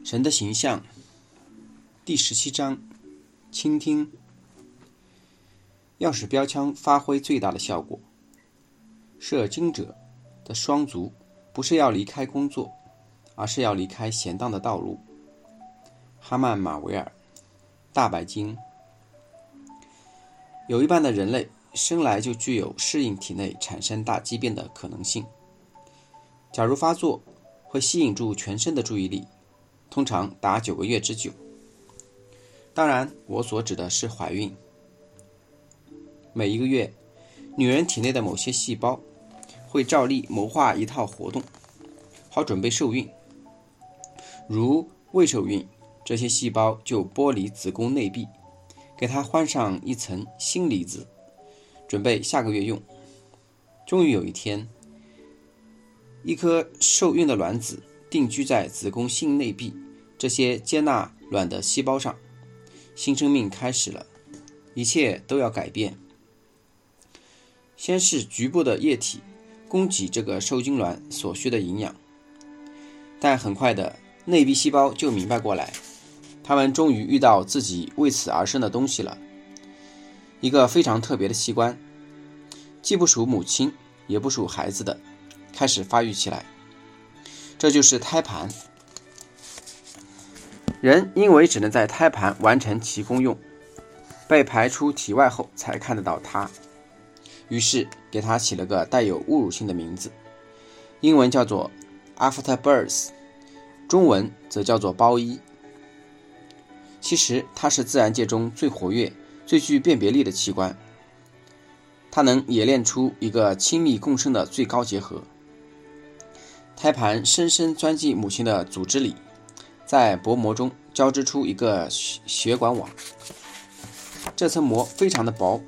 神的形象第17章，倾听。要使标枪发挥最大的效果，射精者的双足不是要离开工作，而是要离开闲荡的道路。哈曼马维尔，大白鲸。有一半的人类生来就具有适应体内产生大畸变的可能性。假如发作，会吸引住全身的注意力，通常达9个月之久。当然，我所指的是怀孕。每一个月，女人体内的某些细胞会照例谋划一套活动，好准备受孕。如未受孕，这些细胞就剥离子宫内壁，给它换上一层新离子，准备下个月用。终于有一天，一颗受孕的卵子定居在子宫性内壁这些接纳卵的细胞上，新生命开始了，一切都要改变。先是局部的液体供给这个受精卵所需的营养，但很快的，内壁细胞就明白过来，它们终于遇到自己为此而生的东西了，一个非常特别的器官，既不属母亲也不属孩子的，开始发育起来，这就是胎盘。人因为只能在胎盘完成其功用，被排出体外后才看得到它，于是给它起了个带有侮辱性的名字，英文叫做 After Birth， 中文则叫做胞衣。其实它是自然界中最活跃、最具辨别力的器官，它能冶炼出一个亲密共生的最高结合。胎盘深深钻进母亲的组织里，在薄膜中交织出一个血管网，这层膜非常的薄，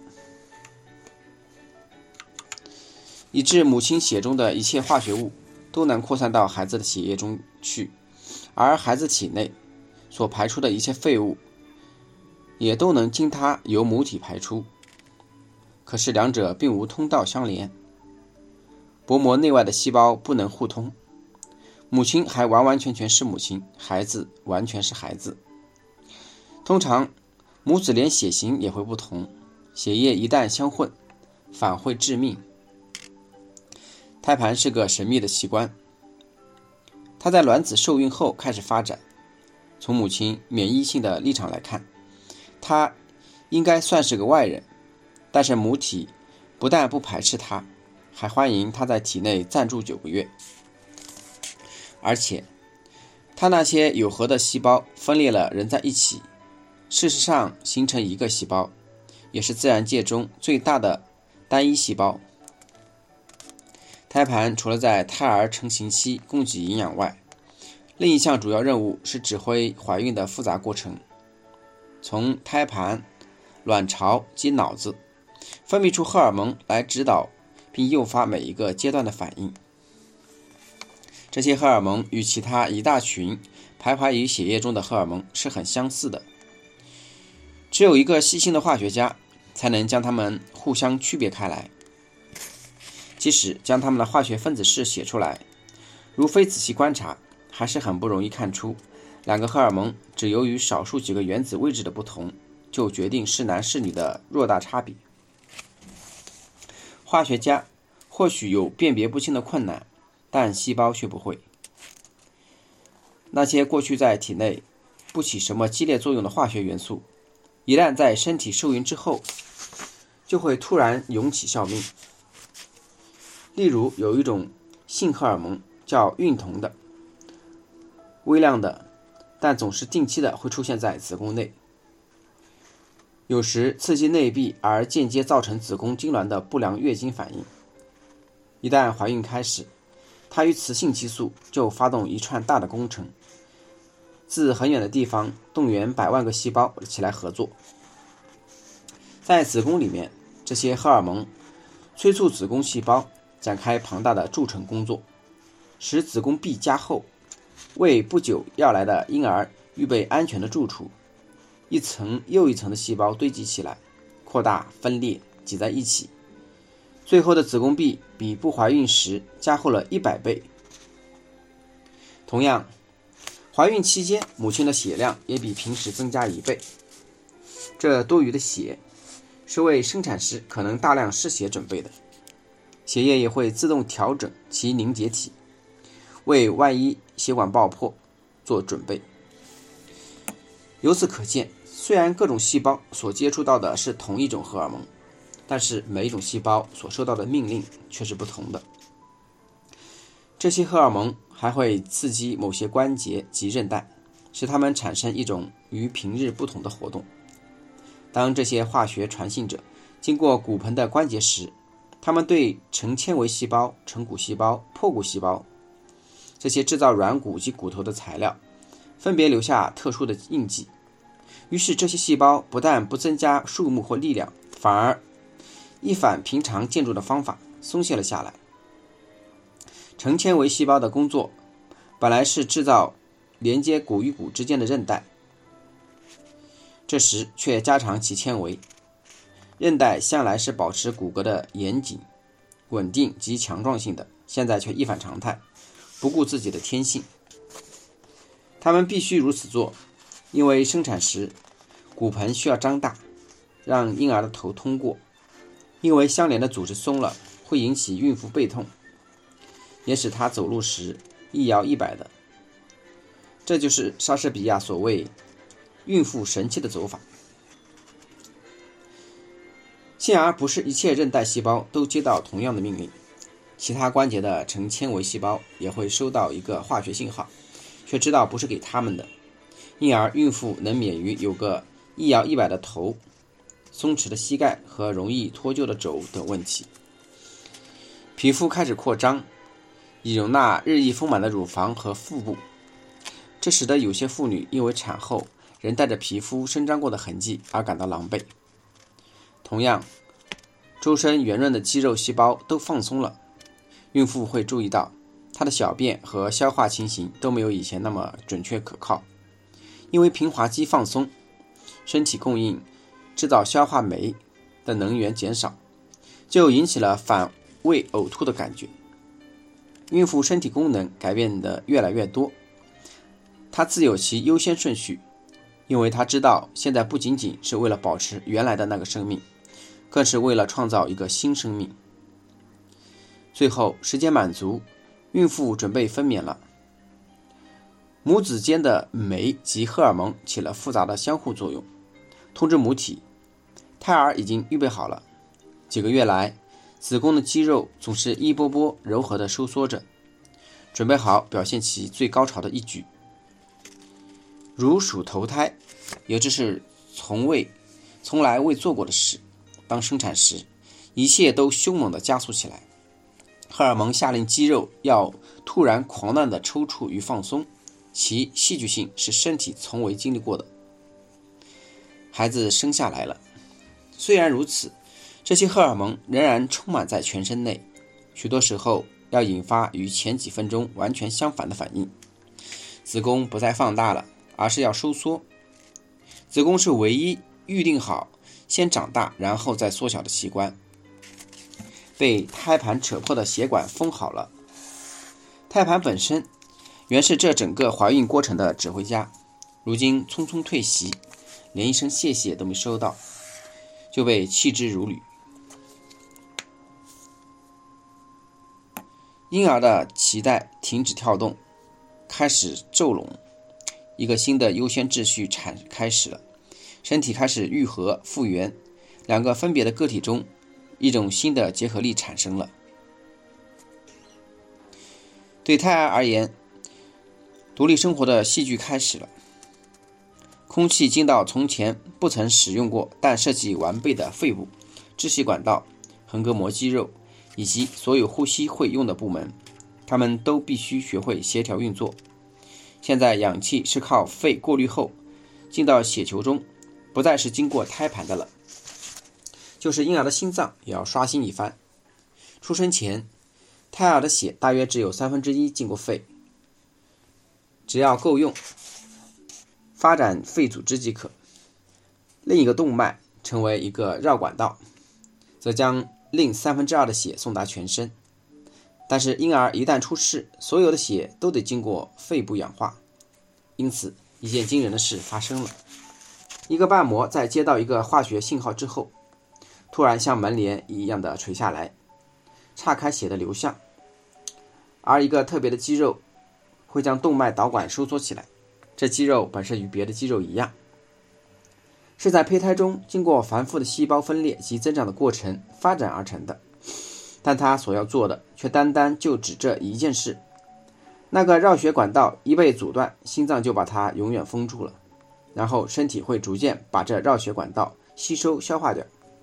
以致母亲血中的一切化学物都能扩散到孩子的血液中去，而孩子体内所排出的一切废物也都能经它由母体排出。可是两者并无通道相连，薄膜内外的细胞不能互通，母亲还完完全全是母亲，孩子完全是孩子。通常母子连血型也会不同，血液一旦相混，反会致命。胎盘是个神秘的器官，它在卵子受孕后开始发展。从母亲免疫性的立场来看，它应该算是个外人，但是母体不但不排斥它，还欢迎它在体内暂住9个月。而且它那些有核的细胞分裂了仍在一起，事实上形成一个细胞，也是自然界中最大的单一细胞。胎盘除了在胎儿成型期供给营养外，另一项主要任务是指挥怀孕的复杂过程。从胎盘、卵巢及脑子分泌出荷尔蒙来指导并诱发每一个阶段的反应。这些荷尔蒙与其他一大群徘徊于血液中的荷尔蒙是很相似的，只有一个细心的化学家才能将它们互相区别开来。即使将它们的化学分子式写出来，如非仔细观察，还是很不容易看出两个荷尔蒙只由于少数几个原子位置的不同，就决定是男是女的偌大差别。化学家或许有辨别不清的困难，但细胞却不会。那些过去在体内不起什么激烈作用的化学元素，一旦在身体受孕之后，就会突然涌起效命。例如有一种性荷尔蒙叫孕酮的，微量的，但总是定期的会出现在子宫内，有时刺激内壁而间接造成子宫痉挛的不良月经反应。一旦怀孕开始，它与雌性激素就发动一串大的工程，自很远的地方动员100万个细胞起来合作。在子宫里面，这些荷尔蒙催促子宫细胞展开庞大的筑成工作，使子宫壁加厚，为不久要来的婴儿预备安全的住处。一层又一层的细胞堆积起来，扩大、分裂、挤在一起，最后的子宫壁比不怀孕时加厚了100倍。同样， 怀孕期间，母亲的血量也比平时增加1倍。这多余的血是为生产时可能大量失血准备的，血液也会自动调整其凝结体，为万一血管爆破做准备。由此可见，虽然各种细胞所接触到的是同一种荷尔蒙，但是每一种细胞所收到的命令却是不同的。这些荷尔蒙还会刺激某些关节及韧带，使它们产生一种与平日不同的活动。当这些化学传信者经过骨盆的关节时，它们对成纤维细胞、成骨细胞、破骨细胞这些制造软骨及骨头的材料分别留下特殊的印记。于是这些细胞不但不增加数目或力量，反而一反平常建筑的方法松懈了下来。成纤维细胞的工作本来是制造连接骨与骨之间的韧带，这时却加长其纤维。韧带向来是保持骨骼的严谨、稳定及强壮性的，现在却一反常态，不顾自己的天性。他们必须如此做，因为生产时骨盆需要张大，让婴儿的头通过。因为相连的组织松了，会引起孕妇背痛，也使她走路时一摇一摆的。这就是莎士比亚所谓孕妇神奇的走法。幸而不是一切韧带细胞都接到同样的命令，其他关节的成纤维细胞也会收到一个化学信号，却知道不是给他们的，因而孕妇能免于有个一摇一摆的头、松弛的膝盖和容易脱臼的肘等问题。皮肤开始扩张，以容纳日益丰满的乳房和腹部，这使得有些妇女因为产后仍带着皮肤伸张过的痕迹而感到狼狈。同样，周身圆润的肌肉细胞都放松了，孕妇会注意到她的小便和消化情形都没有以前那么准确可靠。因为平滑肌放松，身体供应制造消化酶的能源减少，就引起了反胃呕吐的感觉。孕妇身体功能改变得越来越多，她自有其优先顺序，因为她知道现在不仅仅是为了保持原来的那个生命，更是为了创造一个新生命。最后时间满足，孕妇准备分娩了。母子间的酶及荷尔蒙起了复杂的相互作用，通知母体胎儿已经预备好了。几个月来，子宫的肌肉总是一波波柔和地收缩着，准备好表现其最高潮的一举。如鼠投胎，也就是从来未做过的事。当生产时，一切都凶猛地加速起来，荷尔蒙下令肌肉要突然狂乱地抽搐与放松，其戏剧性是身体从未经历过的。孩子生下来了，虽然如此，这些荷尔蒙仍然充满在全身内，许多时候要引发与前几分钟完全相反的反应。子宫不再放大了，而是要收缩。子宫是唯一预定好先长大然后再缩小的器官。被胎盘扯破的血管封好了。胎盘本身原是这整个怀孕过程的指挥家，如今匆匆退席，连一声谢谢都没收到，就被弃之如履。婴儿的脐带停止跳动，开始皱拢，一个新的优先秩序开始了。身体开始愈合复原，两个分别的个体中，一种新的结合力产生了。对胎儿而言，独立生活的戏剧开始了。空气进到从前不曾使用过但设计完备的肺部、支气管道、横膈膜肌肉以及所有呼吸会用的部门，它们都必须学会协调运作。现在氧气是靠肺过滤后进到血球中，不再是经过胎盘的了。就是婴儿的心脏也要刷新一番。出生前，胎儿的血大约只有1/3经过肺，只要够用，发展肺组织即可。另一个动脉成为一个绕管道，则将另2/3的血送达全身。但是婴儿一旦出世，所有的血都得经过肺部氧化， 因此一件惊人的事发生了。一个瓣膜在接到一个化学信号之后，突然像门帘一样的垂下来，岔开血的流向，而一个特别的肌肉会将动脉导管收缩起来。这肌肉本身与别的肌肉一样，是在胚胎中经过繁复的细胞分裂及增长的过程发展而成的，但它所要做的却单单就只这一件事。那个绕血管道一被阻断，心脏就把它永远封住了，然后身体会逐渐把这绕血管道吸收消化掉。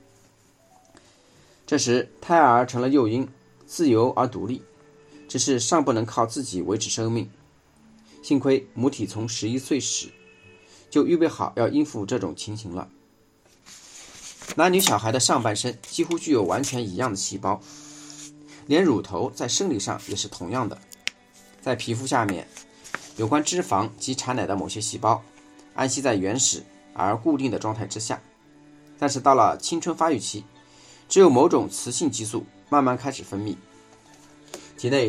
这时胎儿成了幼婴，自由而独立，只是尚不能靠自己维持生命。幸亏母体从11岁时就预备好要应付这种情形了。男女小孩的上半身几乎具有完全一样的细胞，连乳头在生理上也是同样的。在皮肤下面，有关脂肪及产奶的某些细胞安息在原始而固定的状态之下，但是到了青春发育期，只有某种雌性激素慢慢开始分泌，体内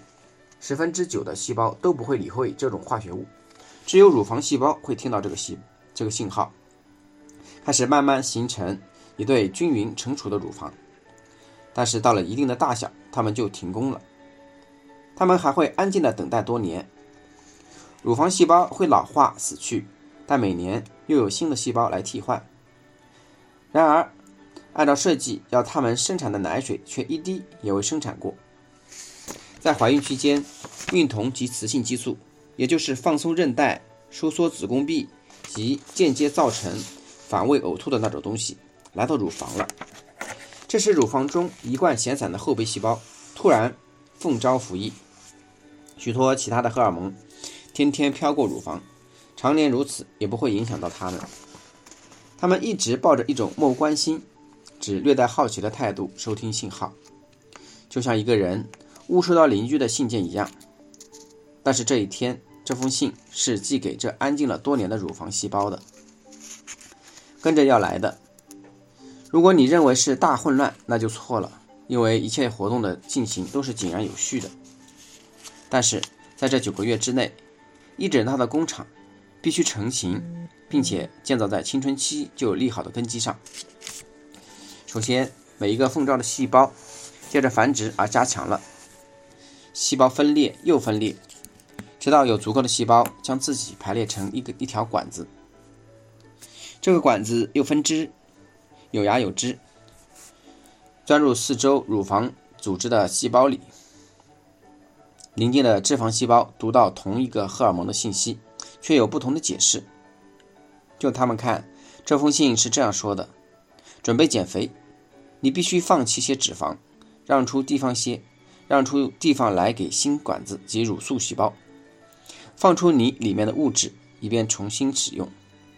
10%的细胞都不会理会这种化学物，只有乳房细胞会听到这个信号，开始慢慢形成一对均匀成熟的乳房。但是到了一定的大小，它们就停工了。它们还会安静地等待多年。乳房细胞会老化死去，但每年又有新的细胞来替换。然而按照设计，要它们生产的奶水却一滴也未生产过。在怀孕期间，孕酮及雌性激素，也就是放松韧带、收缩子宫壁及间接造成反胃呕吐的那种东西，来到乳房了。这时乳房中一贯闲散的后备细胞突然奉召服役，许多其他的荷尔蒙天天飘过乳房，常年如此也不会影响到它们。他们一直抱着一种漠不关心，只略带好奇的态度收听信号，就像一个人误收到邻居的信件一样。但是这一天，这封信是寄给这安静了多年的乳房细胞的。跟着要来的，如果你认为是大混乱，那就错了，因为一切活动的进行都是井然有序的。但是在这9个月之内，一整套的工厂必须成型，并且建造在青春期就有利好的根基上。首先，每一个奉召的细胞接着繁殖而加强了，细胞分裂又分裂，直到有足够的细胞将自己排列成一条管子。这个管子又分支，有芽有枝，钻入四周乳房组织的细胞里。邻近的脂肪细胞读到同一个荷尔蒙的信息，却有不同的解释。就他们看，这封信是这样说的：准备减肥，你必须放弃些脂肪，让出地方来给新管子及乳素细胞，放出你里面的物质，以便重新使用。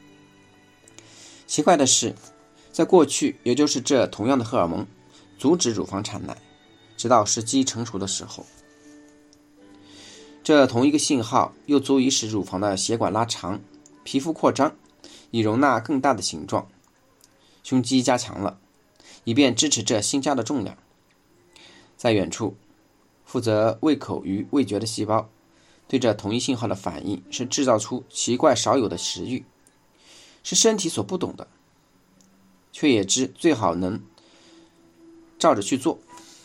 奇怪的是，在过去，也就是这同样的荷尔蒙阻止乳房产奶，直到时机成熟的时候。这同一个信号又足以使乳房的血管拉长，皮肤扩张，以容纳更大的形状，胸肌加强了，以便支持这新加的重量。在远处，负责胃口与味觉的细胞对这同一信号的反应是制造出奇怪少有的食欲，是身体所不懂的，却也知最好能照着去做。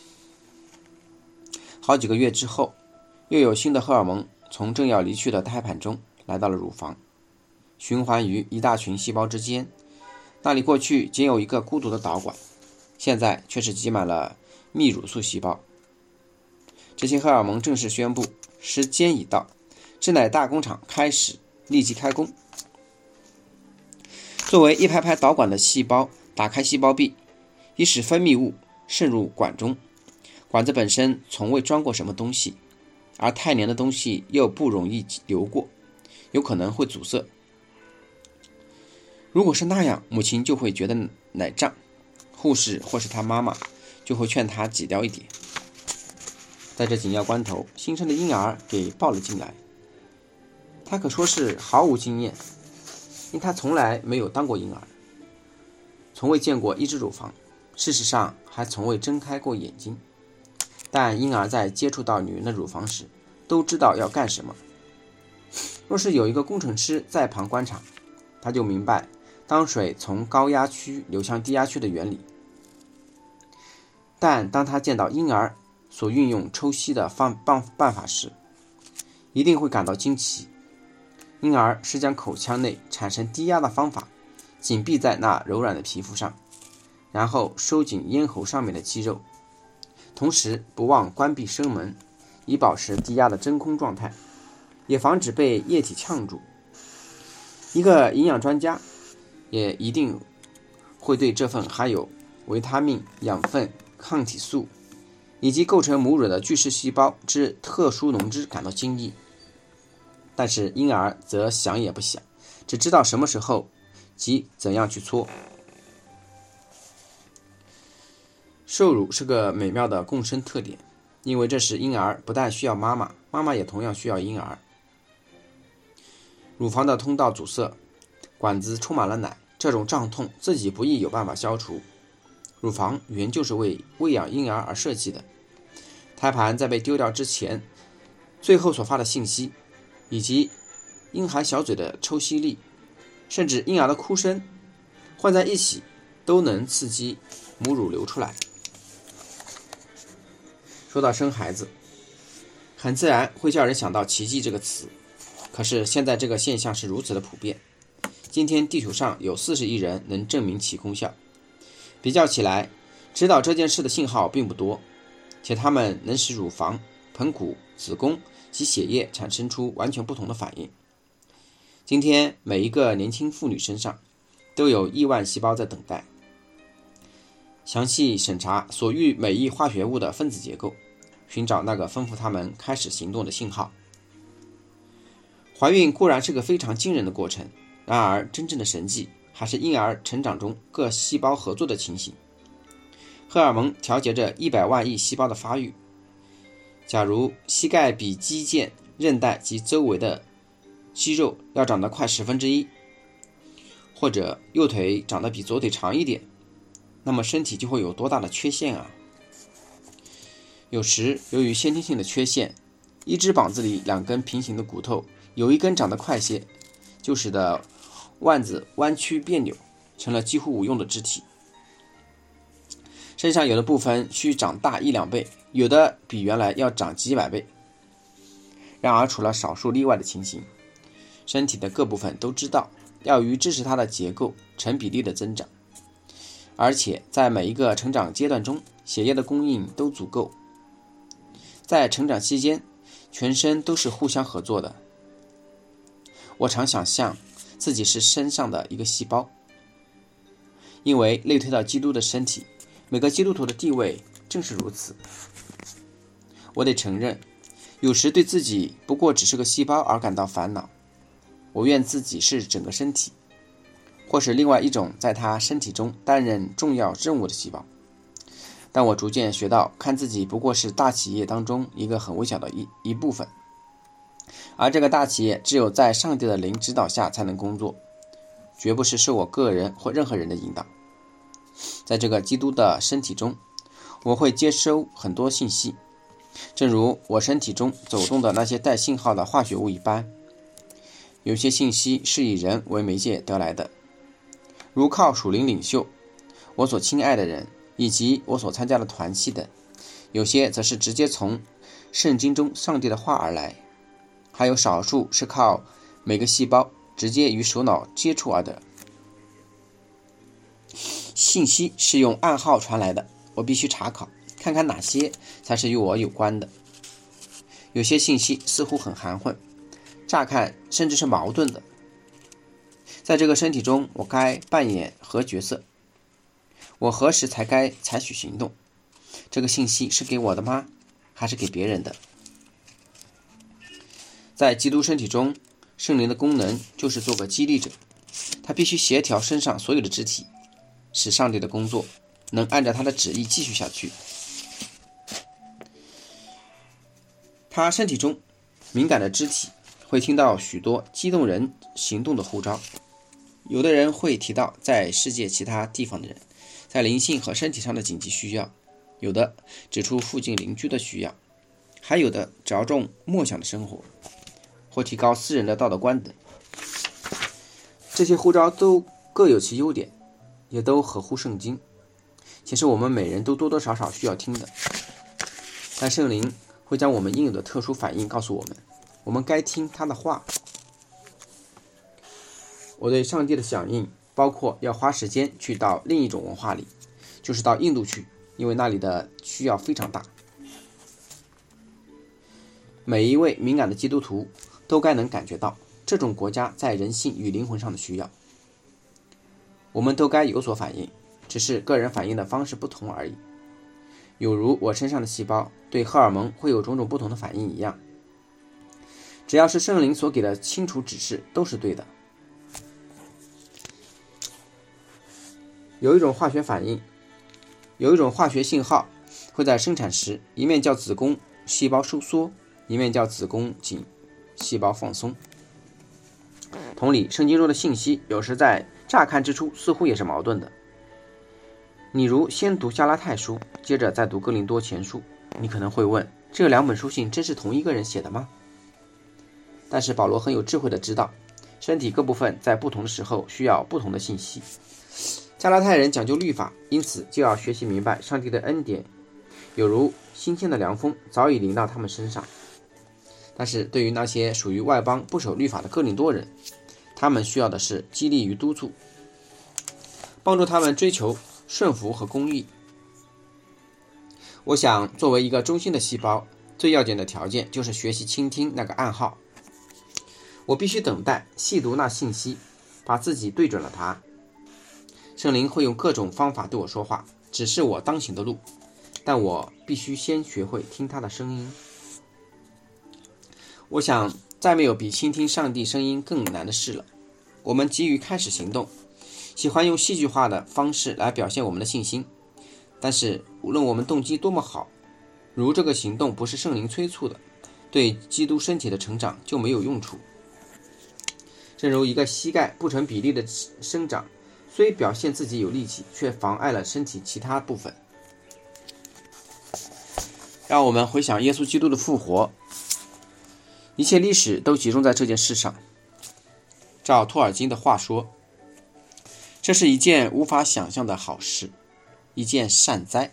好几个月之后，又有新的荷尔蒙从正要离去的胎盘中来到了乳房，循环于一大群细胞之间。那里过去仅有一个孤独的导管，现在却是挤满了泌乳素细胞。这些荷尔蒙正式宣布，时间已到，制奶大工厂立即开工。作为一排排导管的细胞打开细胞壁，以使分泌物渗入管中。管子本身从未装过什么东西，而太黏的东西又不容易流过，有可能会阻塞。如果是那样，母亲就会觉得奶胀，护士或是她妈妈就会劝她挤掉一点。在这紧要关头，新生的婴儿给抱了进来。他可说是毫无经验，因他从来没有当过婴儿，从未见过一只乳房，事实上还从未睁开过眼睛。但婴儿在接触到女人的乳房时，都知道要干什么。 若是有一个工程师在旁观察，他就明白当水从高压区流向低压区的原理。但当他见到婴儿所运用抽吸的办法时，一定会感到惊奇。婴儿是将口腔内产生低压的方法紧闭在那柔软的皮肤上，然后收紧咽喉上面的肌肉，同时不忘关闭声门，以保持低压的真空状态，也防止被液体呛住。一个营养专家也一定会对这份含有维他命、养分、抗体素以及构成母乳的巨噬细胞之特殊浓汁感到惊异。但是婴儿则想也不想，只知道什么时候及怎样去搓。受乳是个美妙的共生特点，因为这时婴儿不但需要妈妈，妈妈也同样需要婴儿。乳房的通道阻塞，管子充满了奶，这种胀痛自己不易有办法消除。乳房原就是为喂养婴儿而设计的，胎盘在被丢掉之前，最后所发的信息，以及婴孩小嘴的抽吸力，甚至婴儿的哭声混在一起，都能刺激母乳流出来。说到生孩子，很自然会叫人想到奇迹这个词，可是现在这个现象是如此的普遍，今天地球上有40亿人能证明其功效。比较起来，知道这件事的信号并不多，且它们能使乳房、盆骨、子宫及血液产生出完全不同的反应。今天每一个年轻妇女身上都有亿万细胞在等待，详细审查所遇每一化学物的分子结构，寻找那个吩咐它们开始行动的信号。怀孕固然是个非常惊人的过程，然而真正的神迹还是婴儿成长中各细胞合作的情形。荷尔蒙调节着100万亿细胞的发育。假如膝盖比肌腱、韧带及周围的肌肉要长得快1/10，或者右腿长得比左腿长一点，那么身体就会有多大的缺陷啊！有时由于先天性的缺陷，一只膀子里2根平行的骨头，有一根长得快些，就使得腕子弯曲别扭，成了几乎无用的肢体。身上有的部分需长大1-2倍，有的比原来要长几百倍。然而除了少数例外的情形，身体的各部分都知道要与支持它的结构成比例的增长，而且在每一个成长阶段中，血液的供应都足够。在成长期间，全身都是互相合作的。我常想象自己是身上的一个细胞，因为类推到基督的身体，每个基督徒的地位正是如此。我得承认，有时对自己不过只是个细胞而感到烦恼。我愿自己是整个身体，或是另外一种在他身体中担任重要任务的细胞。但我逐渐学到看自己不过是大企业当中一个很微小的一部分，而这个大企业只有在上帝的灵指导下才能工作，绝不是受我个人或任何人的引导。在这个基督的身体中，我会接收很多信息，正如我身体中走动的那些带信号的化学物一般。有些信息是以人为媒介得来的，如靠属灵领袖、我所亲爱的人以及我所参加的团契等；有些则是直接从圣经中上帝的话而来，还有少数是靠每个细胞直接与首脑接触而得。信息是用暗号传来的，我必须查考，看看哪些才是与我有关的。有些信息似乎很含混，乍看甚至是矛盾的。在这个身体中，我该扮演何角色？我何时才该采取行动？这个信息是给我的吗？还是给别人的？在基督身体中，圣灵的功能就是做个激励者，他必须协调身上所有的肢体，使上帝的工作能按照他的旨意继续下去。他身体中敏感的肢体会听到许多激动人行动的呼召，有的人会提到在世界其他地方的人在灵性和身体上的紧急需要，有的指出附近邻居的需要，还有的着重默想的生活， 或提高私人的道德观等。这些呼召都各有其优点，也都合乎圣经，且是我们每人都多多少少需要听的。但圣灵会将我们应有的特殊反应告诉我们，我们该听他的话。我对上帝的响应包括要花时间去到另一种文化里，就是到印度去，因为那里的需要非常大。每一位敏感的基督徒都该能感觉到这种国家在人性与灵魂上的需要。我们都该有所反应，只是个人反应的方式不同而已。有如我身上的细胞对荷尔蒙会有种种不同的反应一样，只要是圣灵所给的清楚指示都是对的。有一种化学信号会在生产时一面叫子宫细胞收缩，一面叫子宫颈细胞放松。同理，圣经中的信息有时在乍看之初似乎也是矛盾的。你如先读加拉太书，接着再读哥林多前书，你可能会问，这两本书信真是同一个人写的吗？但是保罗很有智慧地知道，身体各部分在不同的时候需要不同的信息。加拉太人讲究律法，因此就要学习明白上帝的恩典，有如新鲜的凉风早已临到他们身上。但是对于那些属于外邦不守律法的哥林多人，他们需要的是激励与督促，帮助他们追求顺服和公义。我想作为一个中心的细胞，最要紧的条件就是学习倾听那个暗号。我必须等待，细读那信息，把自己对准了它。圣灵会用各种方法对我说话，指示我当行的路，但我必须先学会听他的声音。我想再没有比倾听上帝声音更难的事了。我们急于开始行动，喜欢用戏剧化的方式来表现我们的信心，但是无论我们动机多么好，如这个行动不是圣灵催促的，对基督身体的成长就没有用处。正如一个膝盖不成比例的生长，虽表现自己有力气，却妨碍了身体其他部分。让我们回想耶稣基督的复活，一切历史都集中在这件事上。照托尔金的话说，这是一件无法想象的好事，一件善哉。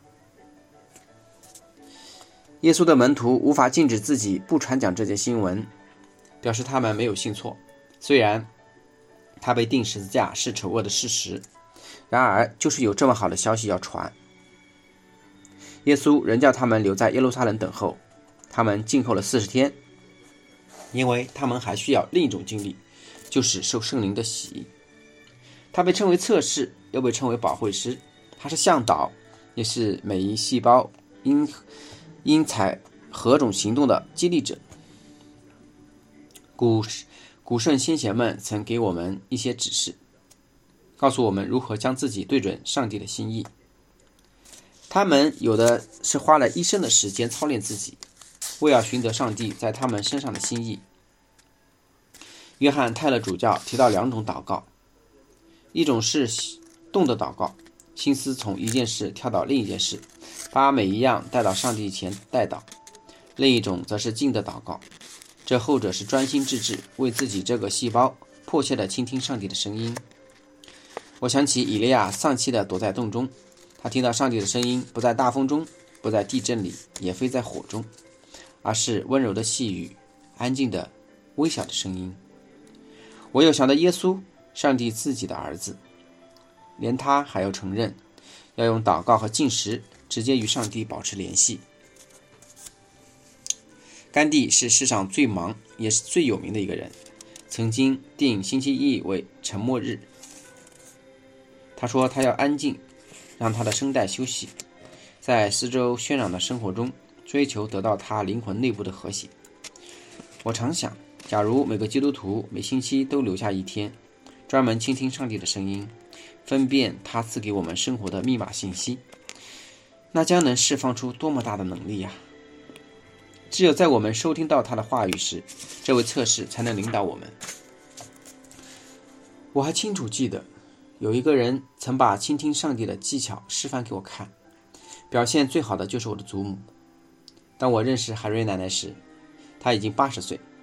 耶稣的门徒无法禁止自己不传讲这件新闻，表示他们没有信错。虽然他被钉十字架是丑恶的事实，然而就是有这么好的消息要传。耶稣仍叫他们留在耶路撒冷等候，他们静候了40天，因为他们还需要另一种经历，就是受圣灵的洗。他被称为测试，又被称为保惠师，他是向导，也是每一细胞因采何种行动的激励者。古圣先贤们曾给我们一些指示，告诉我们如何将自己对准上帝的心意。他们有的是花了一生的时间操练自己，为要寻得上帝在他们身上的心意。约翰泰勒主教提到2种祷告，一种是动的祷告，心思从一件事跳到另一件事，把每一样带到上帝前带祷；另一种则是静的祷告，这后者是专心致志，为自己这个细胞迫切地倾听上帝的声音。我想起以利亚丧气地躲在洞中，他听到上帝的声音，不在大风中，不在地震里，也非在火中，而是温柔的细语，安静的微小的声音。我又想到耶稣，上帝自己的儿子，连他还要承认，要用祷告和禁食直接与上帝保持联系。甘地是世上最忙也是最有名的一个人，曾经定星期一为沉默日。他说他要安静，让他的声带休息，在四周喧嚷的生活中追求得到他灵魂内部的和谐。我常想，假如每个基督徒每星期都留下一天，专门倾听上帝的声音，分辨他赐给我们生活的密码信息，那将能释放出多么大的能力呀！只有在我们收听到他的话语时，这位测试才能领导我们。我还清楚记得，有一个人曾把倾听上帝的技巧示范给我看，表现最好的就是我的祖母。当我认识海瑞奶奶时，她已经80岁，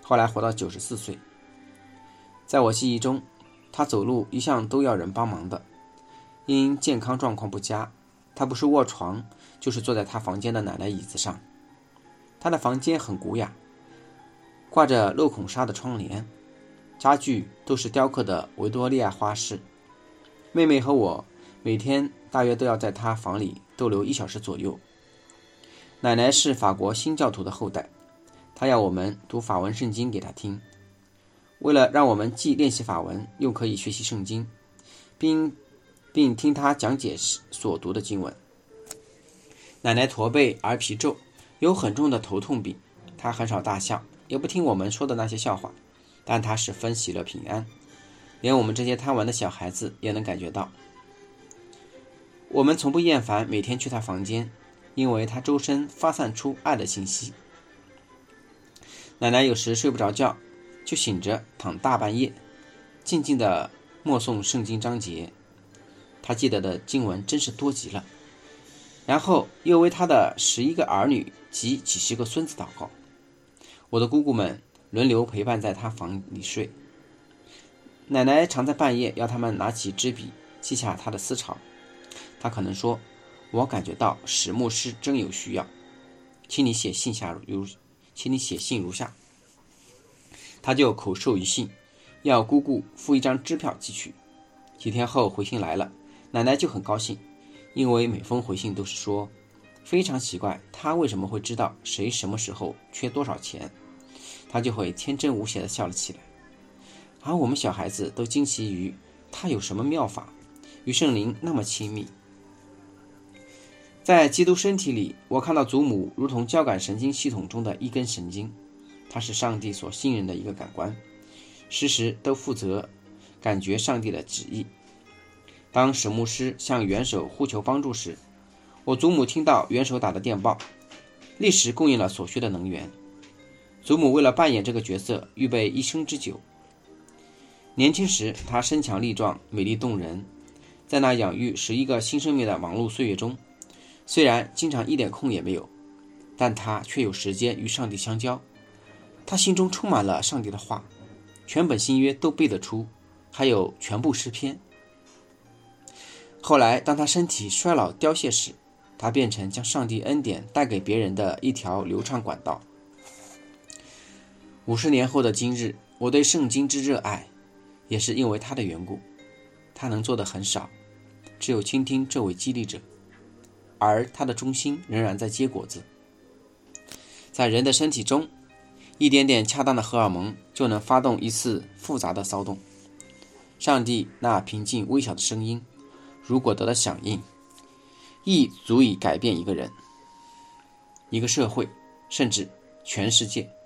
后来活到94岁。在我记忆中，他走路一向都要人帮忙的。因健康状况不佳，他不是卧床，就是坐在他房间的奶奶椅子上。他的房间很古雅，挂着镂孔纱的窗帘，家具都是雕刻的维多利亚花式。妹妹和我每天大约都要在他房里逗留1小时左右。奶奶是法国新教徒的后代，她要我们读法文圣经给她听。为了让我们既练习法文，又可以学习圣经，并听她讲解所读的经文。奶奶驼背而皮皱，有很重的头痛病。她很少大笑，也不听我们说的那些笑话，但她十分喜乐平安，连我们这些贪玩的小孩子也能感觉到。我们从不厌烦每天去她房间，因为她周身发散出爱的信息。奶奶有时睡不着觉，就醒着躺大半夜，静静地默诵圣经章节。她记得的经文真是多极了，然后又为她的11个儿女及几十个孙子祷告。我的姑姑们轮流陪伴在她房里睡。奶奶常在半夜要他们拿起支笔记下她的思潮。她可能说：“我感觉到史牧师真有需要，请你写信如下。”他就口授一信，要姑姑付一张支票寄去。几天后回信来了，奶奶就很高兴，因为每封回信都是说非常奇怪，他为什么会知道谁什么时候缺多少钱。他就会天真无邪地笑了起来。而我们小孩子都惊奇于他有什么妙法，与圣灵那么亲密。在基督身体里，我看到祖母如同交感神经系统中的一根神经，它是上帝所信任的一个感官，时时都负责感觉上帝的旨意。当史牧师向元首呼求帮助时，我祖母听到元首打的电报，立时供应了所需的能源。祖母为了扮演这个角色预备一生之久。年轻时她身强力壮，美丽动人，在那养育11个新生命的忙碌岁月中，虽然经常一点空也没有，但她却有时间与上帝相交。她心中充满了上帝的话，全本新约都背得出，还有全部诗篇。后来当她身体衰老凋谢时，她变成将上帝恩典带给别人的一条流畅管道。50年后的今日，我对圣经之热爱也是因为她的缘故。她能做的很少，只有倾听这位激励者，而她的忠心仍然在结果子。在人的身体中，一点点恰当的荷尔蒙就能发动一次复杂的骚动。上帝那平静微小的声音，如果得到响应，亦足以改变一个人、一个社会，甚至全世界。